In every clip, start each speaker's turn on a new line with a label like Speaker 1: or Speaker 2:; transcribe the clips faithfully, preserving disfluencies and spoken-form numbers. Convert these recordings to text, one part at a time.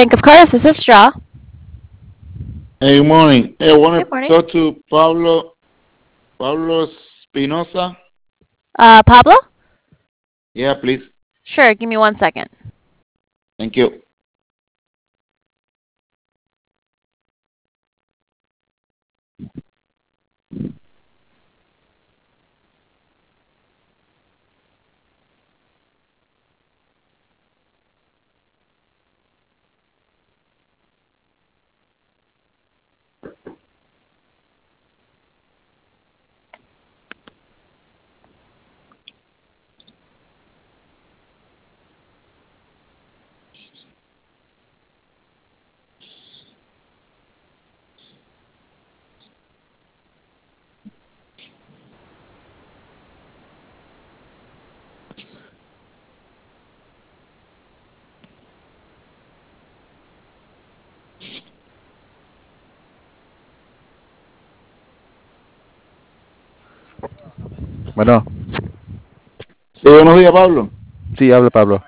Speaker 1: Bank of Carlos, this is Straw.
Speaker 2: Hey, good morning. Hey, I want
Speaker 1: Good
Speaker 2: to
Speaker 1: morning.
Speaker 2: talk to Pablo, Pablo Espinosa.
Speaker 1: Uh, Pablo?
Speaker 2: Yeah, please.
Speaker 1: Sure, give me one second.
Speaker 2: Thank you.
Speaker 3: Bueno,
Speaker 2: Sí, buenos días, Pablo.
Speaker 3: sí, habla Pablo.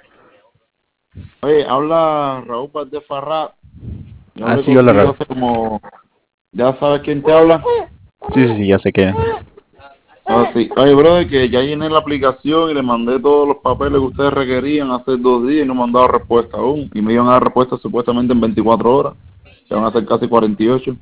Speaker 2: Oye, habla Raúl Valdez Farrá. Yo
Speaker 3: Ah,
Speaker 2: hablé
Speaker 3: sí, hola
Speaker 2: contigo
Speaker 3: Raúl.
Speaker 2: hace como... ¿Ya sabes quién te habla?
Speaker 3: Sí, sí, sí, ya sé que.
Speaker 2: Ah, sí. Oye, brother, que ya llené la aplicación y le mandé todos los papeles que ustedes requerían hace dos días y no me han dado respuesta aún. Y me iban a dar respuesta supuestamente en veinticuatro horas. Que van a ser casi cuarenta y ocho.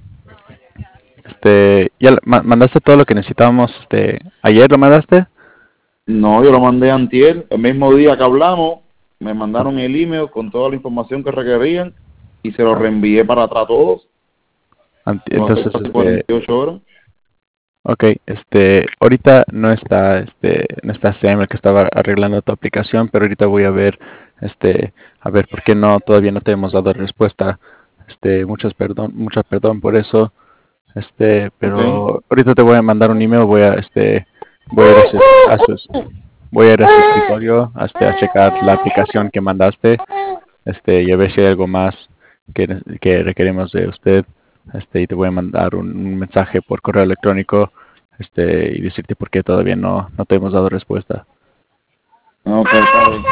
Speaker 3: Este, ¿ya ma- mandaste todo lo que necesitábamos? Este, ¿ayer lo mandaste?
Speaker 2: No, yo lo mandé antier, el mismo día que hablamos, me mandaron el email con toda la información que requerían y se lo reenvié para atrás a todos.
Speaker 3: Ant-
Speaker 2: Y va a ser
Speaker 3: Entonces,
Speaker 2: casi cuarenta
Speaker 3: este,
Speaker 2: y ocho horas.
Speaker 3: ok, este, ahorita no está, este, no está Sam el que estaba arreglando tu aplicación, pero ahorita voy a ver, este, a ver por qué no, todavía no te hemos dado respuesta. Este, muchas perdón, muchas perdón por eso. Este,
Speaker 2: Ok.
Speaker 3: pero ahorita te voy a mandar un email, voy a, este, voy a ir a su, a sus- voy a ir a su escritorio, este, a checar la aplicación que mandaste, este, y a ver si hay algo más que, que requerimos de usted, este, y te voy a mandar un, un mensaje por correo electrónico, este, y decirte por qué todavía no, no te hemos dado respuesta.
Speaker 2: Ok, está bien.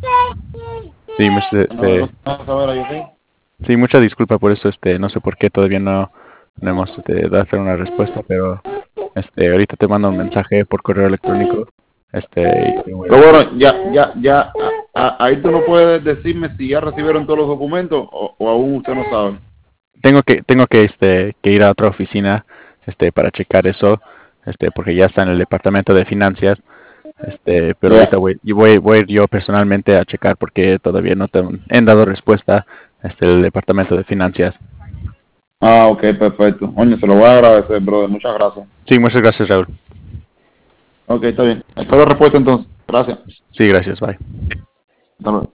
Speaker 3: Sí, much-
Speaker 2: Bueno,
Speaker 3: este,
Speaker 2: no vas a saber ahí, ¿ok?
Speaker 3: sí, mucha disculpa por eso, este, no sé por qué todavía no, no hemos, este, dado una respuesta, pero, este, ahorita te mando un mensaje por correo electrónico, este, y te voy a
Speaker 2: Pero
Speaker 3: decir.
Speaker 2: bueno, ya, ya, ya, a- a- ahí tú no puedes decirme si ya recibieron todos los documentos o, o aún usted no sabe.
Speaker 3: Tengo que, tengo que, este, que ir a otra oficina, este, para checar eso, este, porque ya está en el departamento de finanzas, este, pero
Speaker 2: Ya.
Speaker 3: ahorita voy, y voy, voy a ir yo personalmente a checar porque todavía no te han dado respuesta, este, el departamento de finanzas.
Speaker 2: Ah, ok, perfecto. Oye, se lo voy a agradecer, brother. Muchas gracias.
Speaker 3: Sí, muchas gracias, Raúl.
Speaker 2: Ok, está bien. Espero respuesta entonces. Gracias.
Speaker 3: Sí, gracias, bye.
Speaker 2: Hasta luego.